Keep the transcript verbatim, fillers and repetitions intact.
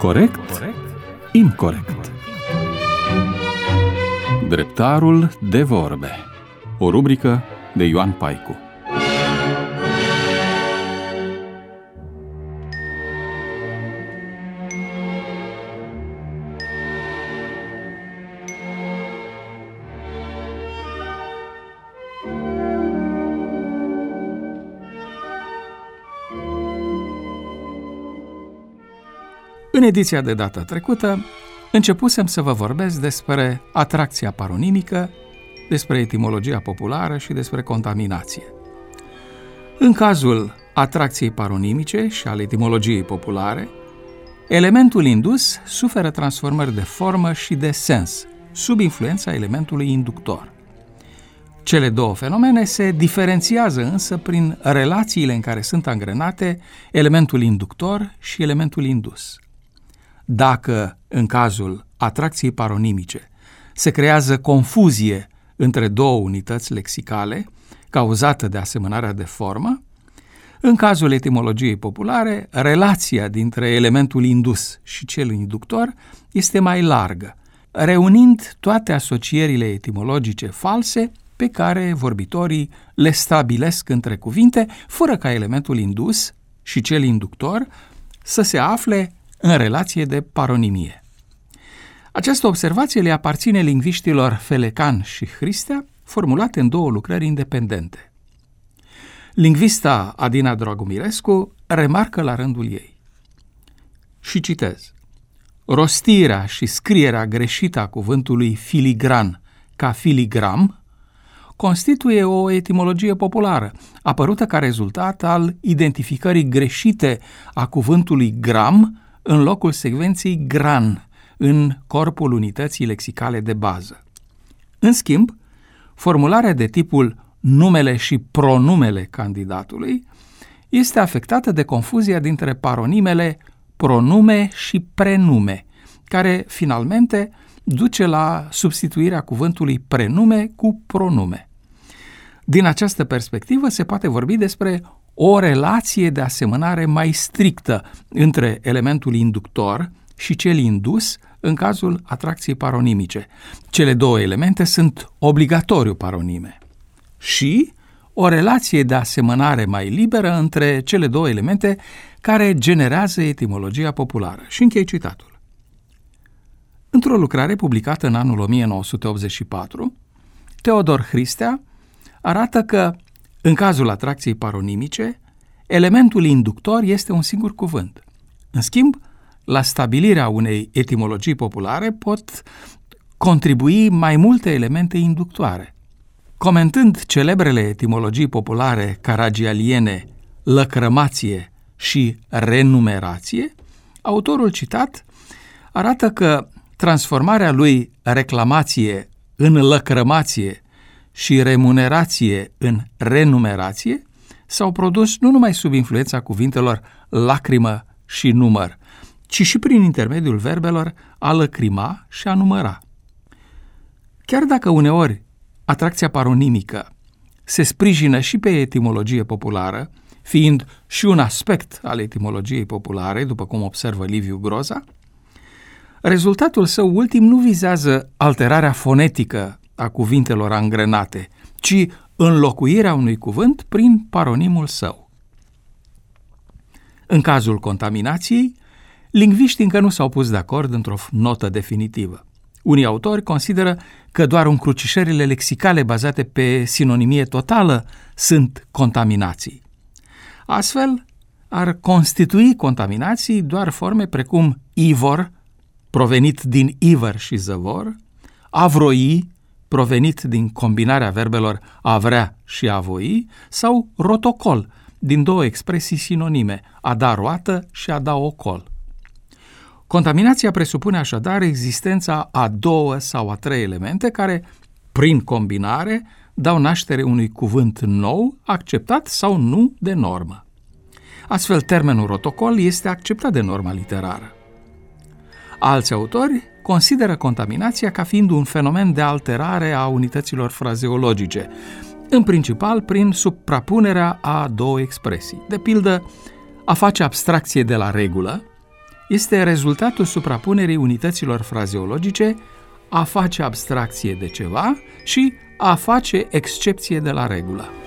Corect, incorect. Dreptarul de vorbe. O rubrică de Ioan Paicu. În ediția de data trecută, începusem să vă vorbesc despre atracția paronimică, despre etimologia populară și despre contaminație. În cazul atracției paronimice și al etimologiei populare, elementul indus suferă transformări de formă și de sens, sub influența elementului inductor. Cele două fenomene se diferențiază însă prin relațiile în care sunt angrenate elementul inductor și elementul indus. Dacă, în cazul atracției paronimice, se creează confuzie între două unități lexicale, cauzată de asemănarea de formă, în cazul etimologiei populare, relația dintre elementul indus și cel inductor este mai largă, reunind toate asocierile etimologice false pe care vorbitorii le stabilesc între cuvinte, fără ca elementul indus și cel inductor să se afle în relație de paronimie. Această observație le aparține lingviștilor Felecan și Hristea, formulate în două lucrări independente. Lingvista Adina Dragomirescu remarcă la rândul ei. Și citez. Rostirea și scrierea greșită a cuvântului filigran ca filigram constituie o etimologie populară, apărută ca rezultat al identificării greșite a cuvântului gram în locul secvenței gran, în corpul unității lexicale de bază. În schimb, formularea de tipul numele și pronumele candidatului este afectată de confuzia dintre paronimele pronume și prenume, care finalmente duce la substituirea cuvântului prenume cu pronume. Din această perspectivă se poate vorbi despre o relație de asemănare mai strictă între elementul inductor și cel indus în cazul atracției paronimice. Cele două elemente sunt obligatoriu paronime. Și o relație de asemănare mai liberă între cele două elemente care generează etimologia populară. Și închei citatul. Într-o lucrare publicată în anul o mie nouă sute optzeci și patru, Teodor Hristea arată că, în cazul atracției paronimice, elementul inductor este un singur cuvânt. În schimb, la stabilirea unei etimologii populare pot contribui mai multe elemente inductoare. Comentând celebrele etimologii populare caragialiene, lăcrămație și renumerație, autorul citat arată că transformarea lui reclamație în lăcrămație și remunerație în renumerație s-au produs nu numai sub influența cuvintelor lacrimă și număr, ci și prin intermediul verbelor a lăcrima și a număra. Chiar dacă uneori atracția paronimică se sprijină și pe etimologie populară, fiind și un aspect al etimologiei populare, după cum observă Liviu Groza, rezultatul său ultim nu vizează alterarea fonetică a cuvintelor angrenate, ci înlocuirea unui cuvânt prin paronimul său. În cazul contaminației, lingviștii încă nu s-au pus de acord într-o notă definitivă. Unii autori consideră că doar încrucișările lexicale bazate pe sinonimie totală sunt contaminații. Astfel, ar constitui contaminații doar forme precum ivor, provenit din ivăr și zăvor, avroi, provenit din combinarea verbelor a vrea și a voi, sau rotocol, din două expresii sinonime, a da roată și a da ocol. Contaminația presupune așadar existența a două sau a trei elemente care, prin combinare, dau naștere unui cuvânt nou, acceptat sau nu de normă. Astfel, termenul rotocol este acceptat de norma literară. Alți autori consideră contaminația ca fiind un fenomen de alterare a unităților frazeologice, în principal prin suprapunerea a două expresii. De pildă, a face abstracție de la regulă este rezultatul suprapunerii unităților frazeologice a face abstracție de ceva și a face excepție de la regulă.